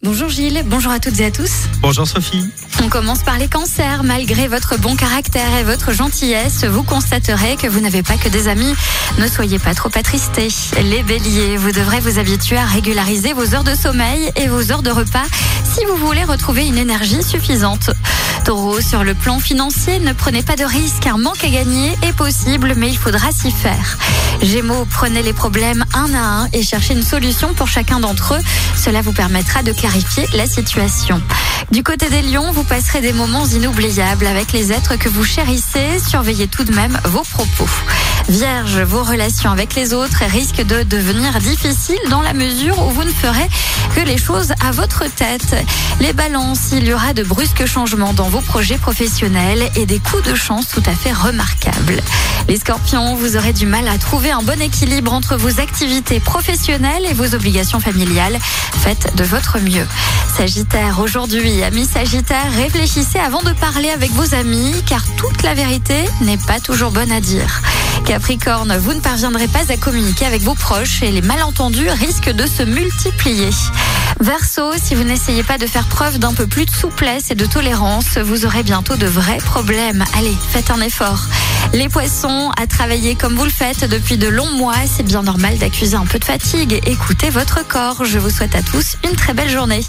Bonjour Gilles, bonjour à toutes et à tous. Bonjour Sophie. On commence par les cancers. Malgré votre bon caractère et votre gentillesse, vous constaterez que vous n'avez pas que des amis. Ne soyez pas trop attristés. Les béliers, vous devrez vous habituer à régulariser vos heures de sommeil et vos heures de repas si vous voulez retrouver une énergie suffisante. Taureau, sur le plan financier, ne prenez pas de risques. Un manque à gagner est possible, mais il faudra s'y faire. Gémeaux, prenez les problèmes un à un et cherchez une solution pour chacun d'entre eux. Cela vous permettra de clarifier la situation. Du côté des lions, vous passerez des moments inoubliables avec les êtres que vous chérissez. Surveillez tout de même vos propos. Vierge, vos relations avec les autres risquent de devenir difficiles dans la mesure où vous ne ferez que les choses à votre tête. Les balances, il y aura de brusques changements dans vos projets professionnels et des coups de chance tout à fait remarquables. Les scorpions, vous aurez du mal à trouver un bon équilibre entre vos activités professionnelles et vos obligations familiales. Faites de votre mieux. Sagittaire, aujourd'hui, amis Sagittaire, réfléchissez avant de parler avec vos amis car toute la vérité n'est pas toujours bonne à dire. Capricorne, vous ne parviendrez pas à communiquer avec vos proches et les malentendus risquent de se multiplier. Verseau, si vous n'essayez pas de faire preuve d'un peu plus de souplesse et de tolérance, vous aurez bientôt de vrais problèmes. Allez, faites un effort. Les poissons, à travailler comme vous le faites depuis de longs mois, c'est bien normal d'accuser un peu de fatigue. Écoutez votre corps. Je vous souhaite à tous une très belle journée.